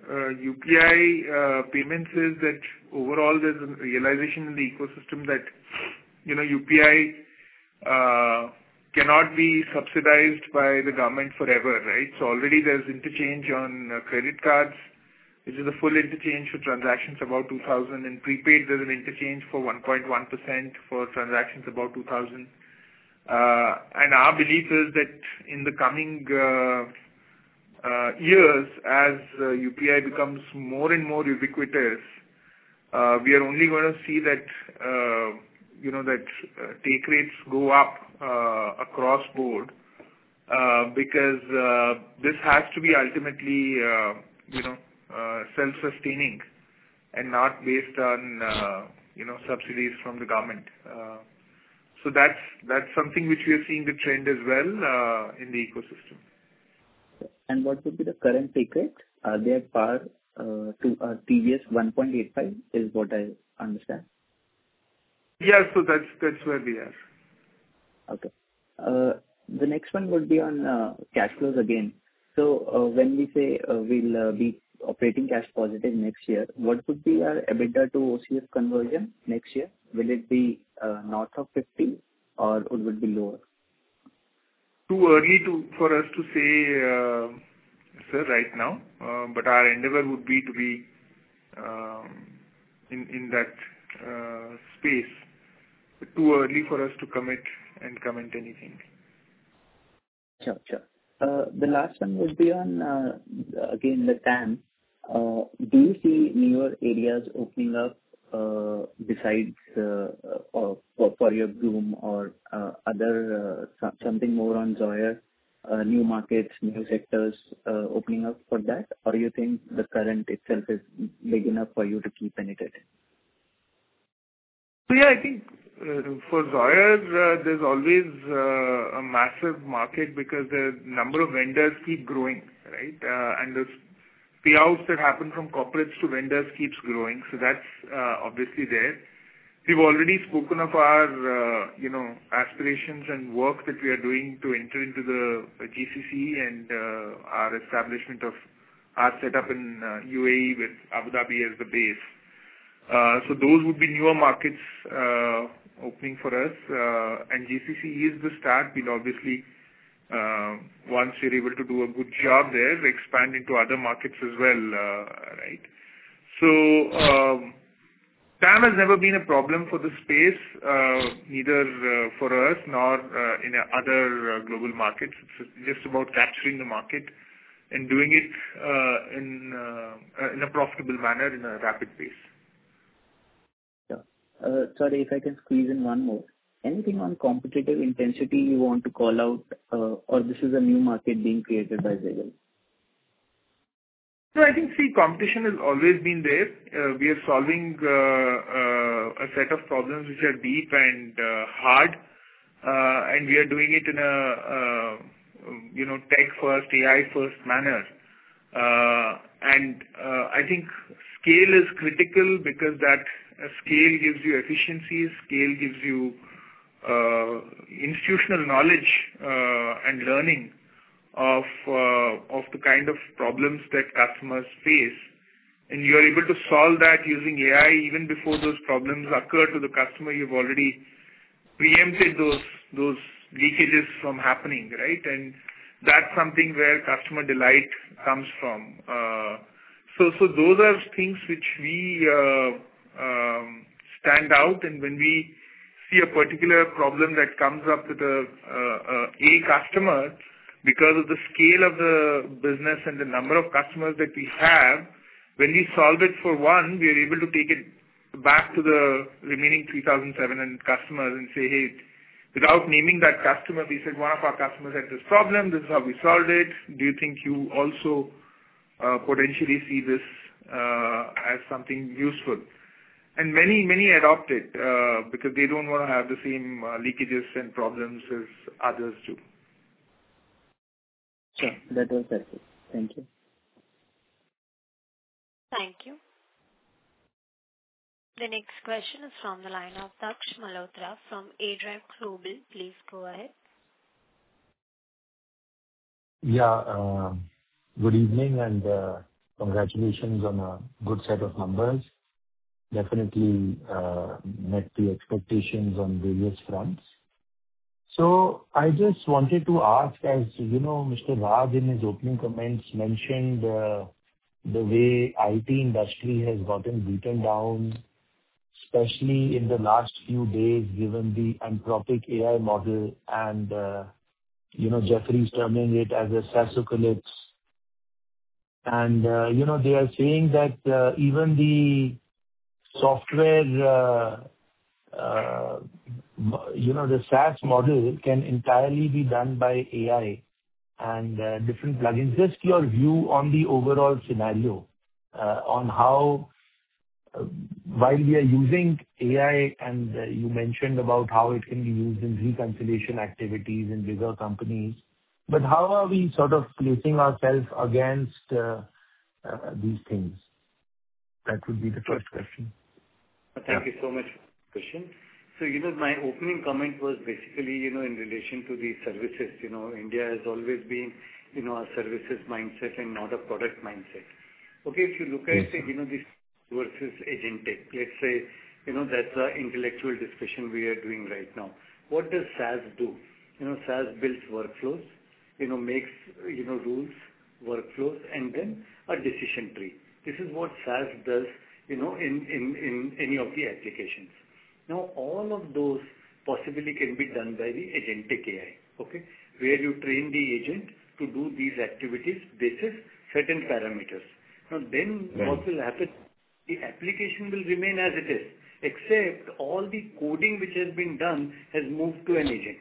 UPI payments is that overall there's a realization in the ecosystem that UPI cannot be subsidized by the government forever, right? So already there's interchange on credit cards, which is the full interchange for transactions above 2,000. In prepaid, there's an interchange for 1.1% for transactions above 2,000. And our belief is that in the coming years, as UPI becomes more and more ubiquitous, we are only going to see that that take rates go up across board because this has to be ultimately self-sustaining and not based on subsidies from the government. So that's something which we are seeing the trend as well in the ecosystem. And what would be the current take rate? Are they at par to TVS 1.85 is what I understand. Yeah, so that's where we are. Okay. The next one would be on cash flows again. So when we say we'll be operating cash positive next year, what would be our EBITDA to OCF conversion next year? Will it be north of 50 or would it be lower? Too early for us to say, sir, right now. But our endeavor would be to be in that space. But too early for us to commit and comment anything. Sure. The last one would be on, again, the TAM. Do you see newer areas opening up besides for your Bloom or other something more on Zoyer new markets, new sectors opening up for that? Or you think the current itself is big enough for you to keep penetrating? So yeah, I think for Zoyer, there's always a massive market because the number of vendors keep growing, right? And the payouts that happen from corporates to vendors keeps growing. So that's obviously there. We've already spoken of our, aspirations and work that we are doing to enter into the GCC and our establishment of our setup in UAE with Abu Dhabi as the base. So those would be newer markets opening for us. And GCC is the start. We'll obviously, once we're able to do a good job there, expand into other markets as well, right? So TAM has never been a problem for the space, neither for us nor in other global markets. It's just about capturing the market and doing it in a profitable manner in a rapid pace. Sorry, if I can squeeze in one more. Anything on competitive intensity you want to call out, or this is a new market being created by Zaggle? No, I think, competition has always been there. We are solving a set of problems which are deep and hard, and we are doing it in a tech-first, AI-first manner. And I think scale is critical because that scale gives you efficiencies, scale gives you institutional knowledge and learning of the kind of problems that customers face, and you are able to solve that using AI even before those problems occur to the customer. You've already preempted those leakages from happening, right? And that's something where customer delight comes from. So those are things which we stand out, and when we see a particular problem that comes up with a customer, because of the scale of the business and the number of customers that we have, when we solve it for one, we are able to take it back to the remaining 3,700 customers and say, hey, without naming that customer, we said one of our customers had this problem, this is how we solved it. Do you think you also potentially see this as something useful? And many adopt it because they don't want to have the same leakages and problems as others do. Sure, that was helpful. Thank you. Thank you. The next question is from the line of Daksh Malhotra from A-Drive Global. Please go ahead. Yeah, good evening and congratulations on a good set of numbers. Definitely met the expectations on various fronts. So I just wanted to ask, as you know, Mr. Raj in his opening comments mentioned the way IT industry has gotten beaten down, especially in the last few days, given the Anthropic AI model and, Jeffrey's terming it as a SaaSocalypse. And, they are saying that even the software, the SaaS model can entirely be done by AI and different plugins. Just your view on the overall scenario, on how, while we are using AI and you mentioned about how it can be used in reconciliation activities in bigger companies, but how are we sort of placing ourselves against these things? That would be the first question. Thank you so much for the question. So, my opening comment was basically, in relation to the services. India has always been, a services mindset and not a product mindset. Okay, if you look at, this versus agentic, let's say, that's the intellectual discussion we are doing right now. What does SaaS do? SaaS builds workflows, makes, rules, workflows, and then a decision tree. This is what SaaS does, in any of the applications. Now, all of those possibly can be done by the agentic AI, okay, where you train the agent to do these activities basis certain parameters. Now, then what will happen? The application will remain as it is, except all the coding which has been done has moved to an agent.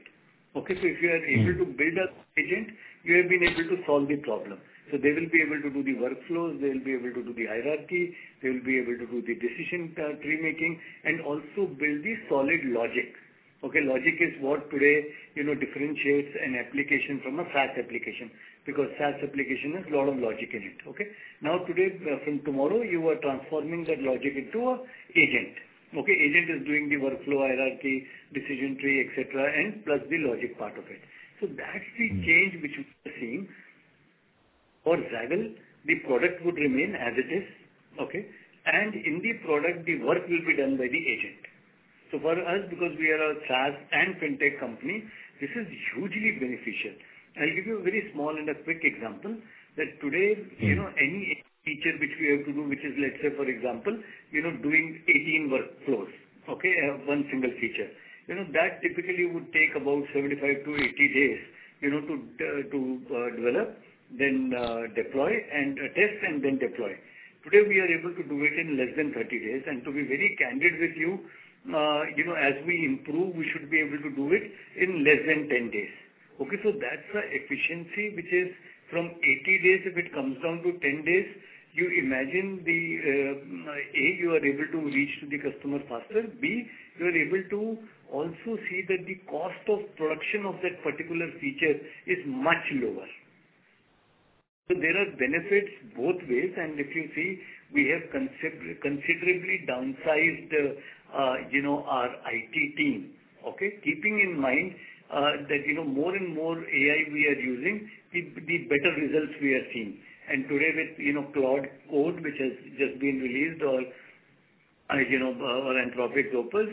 Okay, so if you are able to build an agent, you have been able to solve the problem. So they will be able to do the workflows, they will be able to do the hierarchy, they will be able to do the decision tree making, and also build the solid logic. Okay, logic is what today, differentiates an application from a SaaS application, because SaaS application has a lot of logic in it. Okay, now today, from tomorrow, you are transforming that logic into a agent. Okay, agent is doing the workflow, hierarchy, decision tree, etc., and plus the logic part of it. So that's the change which we are seeing. For Zaggle, the product would remain as it is, okay, and in the product, the work will be done by the agent. So for us, because we are a SaaS and fintech company, this is hugely beneficial. I'll give you a very small and a quick example that today, any feature which we have to do, which is, let's say, for example, doing 18 workflows, okay, one single feature. That typically would take about 75 to 80 days, to develop, then deploy and test and then deploy. Today we are able to do it in less than 30 days, and to be very candid with you, as we improve, we should be able to do it in less than 10 days. Okay, so that's the efficiency which is from 80 days, if it comes down to 10 days, you imagine you are able to reach to the customer faster. B, you are able to also see that the cost of production of that particular feature is much lower. So there are benefits both ways, and if you see, we have considerably downsized, our IT team. Okay, keeping in mind that more and more AI we are using, the better results we are seeing. And today with Claude Code, which has just been released, or Anthropic's Opus,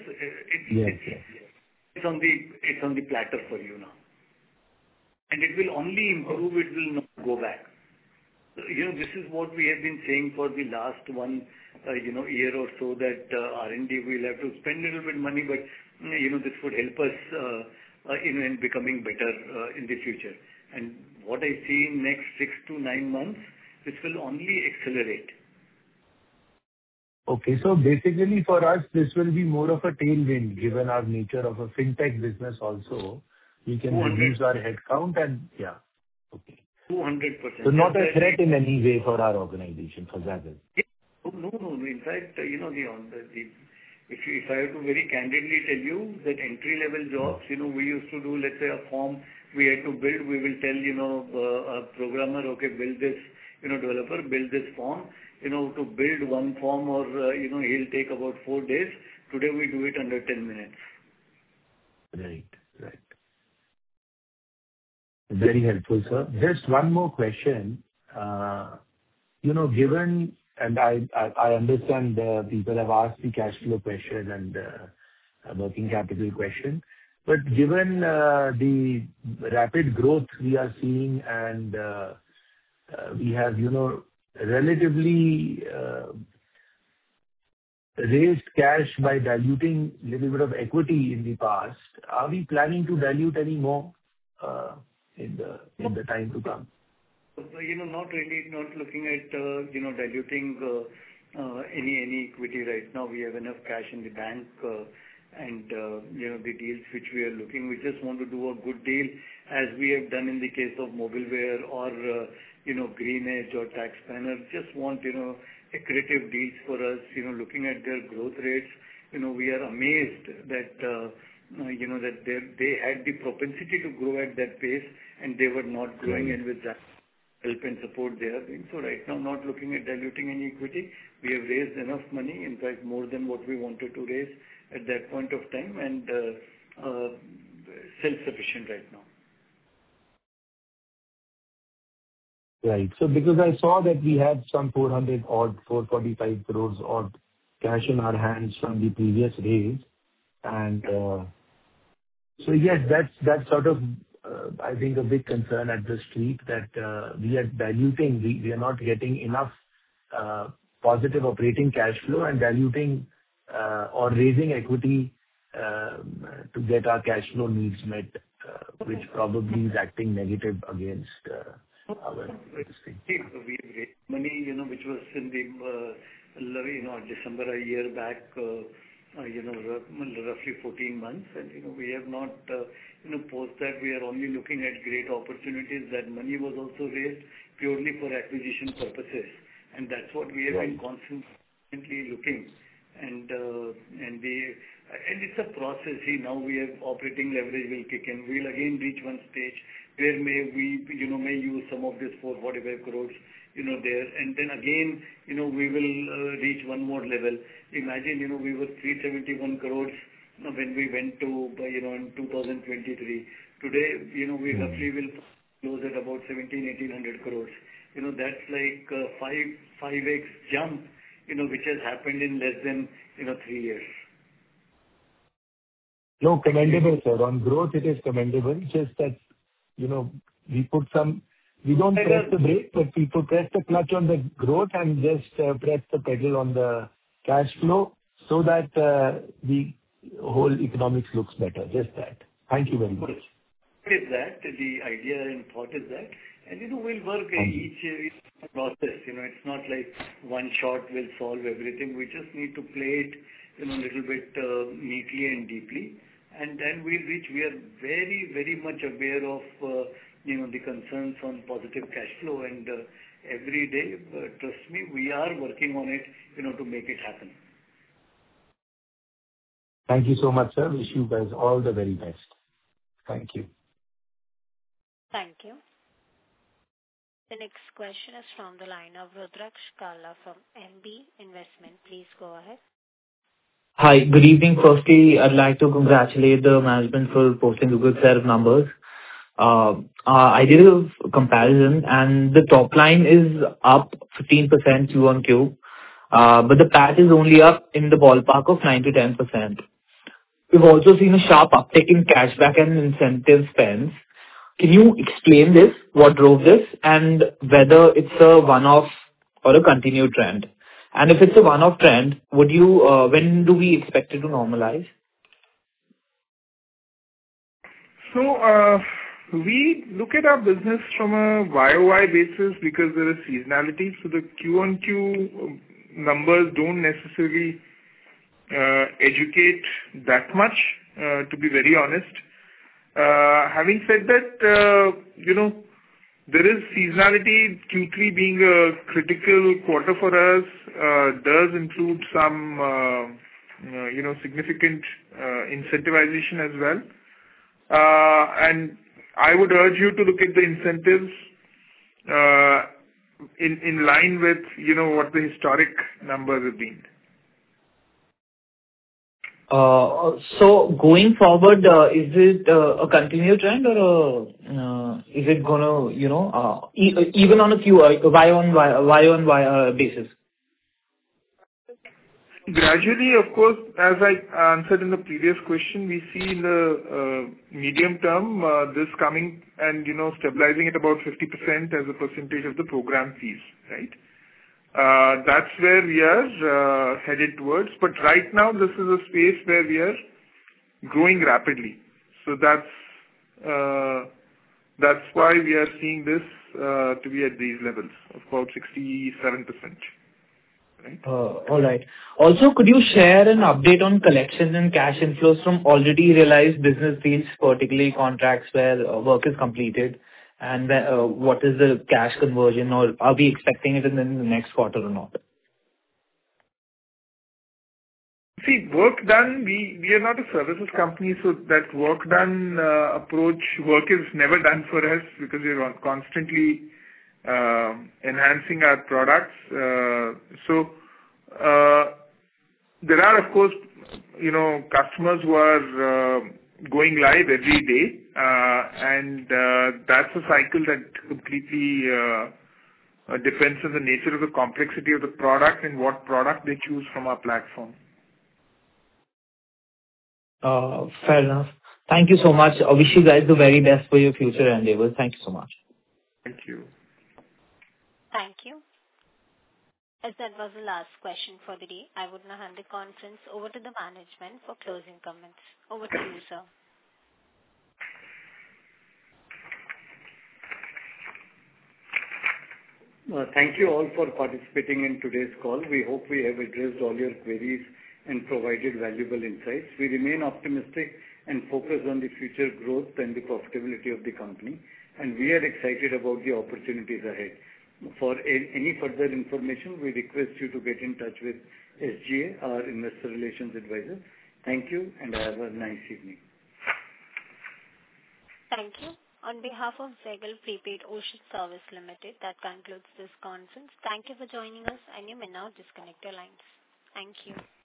it's on the platter for you now, and it will only improve. It will not go back. This is what we have been saying for the last one, year or so, that R&D will have to spend a little bit money, but this would help us in becoming better in the future. And what I see in next 6 to 9 months, this will only accelerate. Okay, so basically for us, this will be more of a tailwind, given our nature of a fintech business also. We can reduce our headcount and, okay. 200%. So not a threat in any way for our organization, for Zaggle. No. In fact, if I have to very candidly tell you that entry-level jobs, we used to do, let's say, a form we had to build. We will tell, a programmer, okay, build this, developer, build this form. To build one form, or, he'll take about 4 days. Today we do it under 10 minutes. Right. Very helpful, sir. Just one more question. Given, and I understand people have asked the cash flow question and working capital question, but given the rapid growth we are seeing, and we have, relatively raised cash by diluting little bit of equity in the past, are we planning to dilute any more in the time to come? Not really, not looking at, diluting any equity right now. We have enough cash in the bank, and, the deals which we are looking, we just want to do a good deal, as we have done in the case of Mobileware or, Greenedge or TaxSpanner. Just want, accretive deals for us, looking at their growth rates. We are amazed that, that they had the propensity to grow at that pace, and they were not growing, and with that help and support they are doing. So right now, not looking at diluting any equity. We have raised enough money, in fact, more than what we wanted to raise at that point of time, and self-sufficient right now. Right. So because I saw that we had some 445 crores odd cash in our hands from the previous raise, and so yes, that's sort of I think a big concern at the street, that we are diluting. We are not getting enough positive operating cash flow, and diluting or raising equity to get our cash flow needs met, which probably is acting negative against our thing. We raised money, which was in the December a year back, roughly 14 months. And, we have not, post that we are only looking at great opportunities. That money was also raised purely for acquisition purposes. And that's what we have been constantly looking. And it's a process. See, now we have operating leverage will kick in. We'll again reach one stage where may use some of this 445 crores, there. And then again, we will reach one more level. Imagine, we were 371 crores when we went to, in 2023. Today, we roughly will close at about 1,700-1,800 crores. That's like 5x jump, which has happened in less than, 3 years. No, commendable, sir. On growth, it is commendable. Just that, we don't press the brake, but we press the clutch on the growth and just press the pedal on the cash flow so that the whole economics looks better. Just that. Thank you very much. Is that the idea and thought is that, and we'll work each process. It's not like one shot will solve everything. We just need to play it, a little bit neatly and deeply, and then we'll reach. We are very, very much aware of the concerns on positive cash flow, and every day, trust me, we are working on it, to make it happen. Thank you so much, sir. Wish you guys all the very best. Thank you. Thank you. The next question is from the line of Rudraksh Kala from MB Investment. Please go ahead. Hi, good evening. Firstly, I'd like to congratulate the management for posting a good set of numbers. I did a comparison and the top line is up 15% Q-on-Q, but the PAT is only up in the ballpark of 9 to 10%. We've also seen a sharp uptick in cashback and incentive spends. Can you explain this? What drove this? And whether it's a one-off or a continued trend? And if it's a one-off trend, when do we expect it to normalize? So, we look at our business from a YOY basis because there is seasonality. So the Q-on-Q numbers don't necessarily educate that much, to be very honest. Having said that, there is seasonality. Q3 being a critical quarter for us does include some, significant incentivization as well. And I would urge you to look at the incentives in line with, what the historic numbers have been. So going forward, is it a continued trend or is it gonna, even on a Y-on-Y basis? Gradually, of course, as I answered in the previous question, we see in the medium term this coming and stabilizing at about 50% as a percentage of the program fees, right? That's where we are headed towards. But right now, this is a space where we are growing rapidly. So that's why we are seeing this to be at these levels of about 67%. Right. All right. Also, could you share an update on collections and cash inflows from already realized business deals, particularly contracts where work is completed, and what is the cash conversion, or are we expecting it in the next quarter or not? See, work done, we are not a services company, so that work done approach, work is never done for us because we are constantly enhancing our products. So there are, of course, customers who are going live every day, and that's a cycle that completely depends on the nature of the complexity of the product and what product they choose from our platform. Fair enough. Thank you so much. I wish you guys the very best for your future endeavors. Thank you so much. Thank you. Thank you. As that was the last question for the day, I would now hand the conference over to the management for closing comments. Over to you, sir. Thank you all for participating in today's call. We hope we have addressed all your queries and provided valuable insights. We remain optimistic and focused on the future growth and the profitability of the company, and we are excited about the opportunities ahead. For any further information, we request you to get in touch with SGA, our investor relations advisor. Thank you, and have a nice evening. Thank you. On behalf of Zaggle Prepaid Ocean Service Limited, that concludes this conference. Thank you for joining us, and you may now disconnect your lines. Thank you.